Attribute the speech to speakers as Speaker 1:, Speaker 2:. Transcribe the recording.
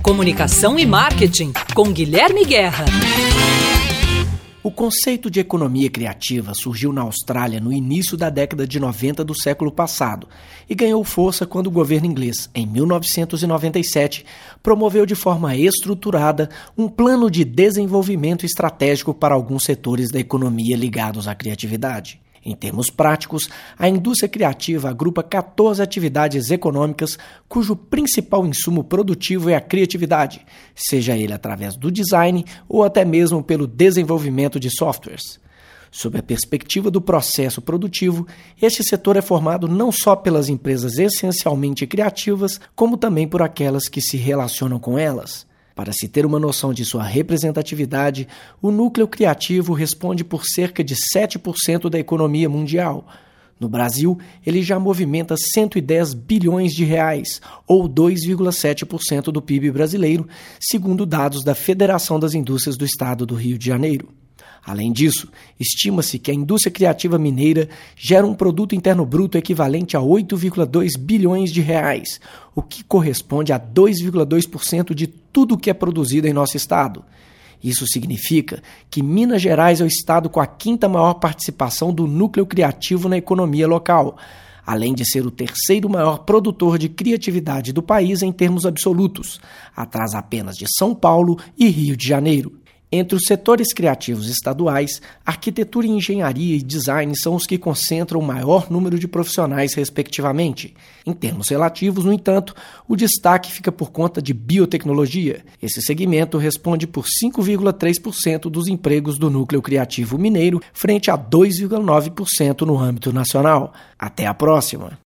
Speaker 1: Comunicação e Marketing, com Guilherme Guerra.
Speaker 2: O conceito de economia criativa surgiu na Austrália no início da década de 90 do século passado e ganhou força quando o governo inglês, em 1997, promoveu de forma estruturada um plano de desenvolvimento estratégico para alguns setores da economia ligados à criatividade. Em termos práticos, a indústria criativa agrupa 14 atividades econômicas cujo principal insumo produtivo é a criatividade, seja ele através do design ou até mesmo pelo desenvolvimento de softwares. Sob a perspectiva do processo produtivo, este setor é formado não só pelas empresas essencialmente criativas, como também por aquelas que se relacionam com elas. Para se ter uma noção de sua representatividade, o núcleo criativo responde por cerca de 7% da economia mundial. No Brasil, ele já movimenta 110 bilhões de reais, ou 2,7% do PIB brasileiro, segundo dados da Federação das Indústrias do Estado do Rio de Janeiro. Além disso, estima-se que a indústria criativa mineira gera um produto interno bruto equivalente a 8,2 bilhões de reais, o que corresponde a 2,2% de tudo o que é produzido em nosso estado. Isso significa que Minas Gerais é o estado com a quinta maior participação do núcleo criativo na economia local, além de ser o terceiro maior produtor de criatividade do país em termos absolutos, atrás apenas de São Paulo e Rio de Janeiro. Entre os setores criativos estaduais, arquitetura, engenharia e design são os que concentram o maior número de profissionais, respectivamente. Em termos relativos, no entanto, o destaque fica por conta de biotecnologia. Esse segmento responde por 5,3% dos empregos do núcleo criativo mineiro, frente a 2,9% no âmbito nacional. Até a próxima!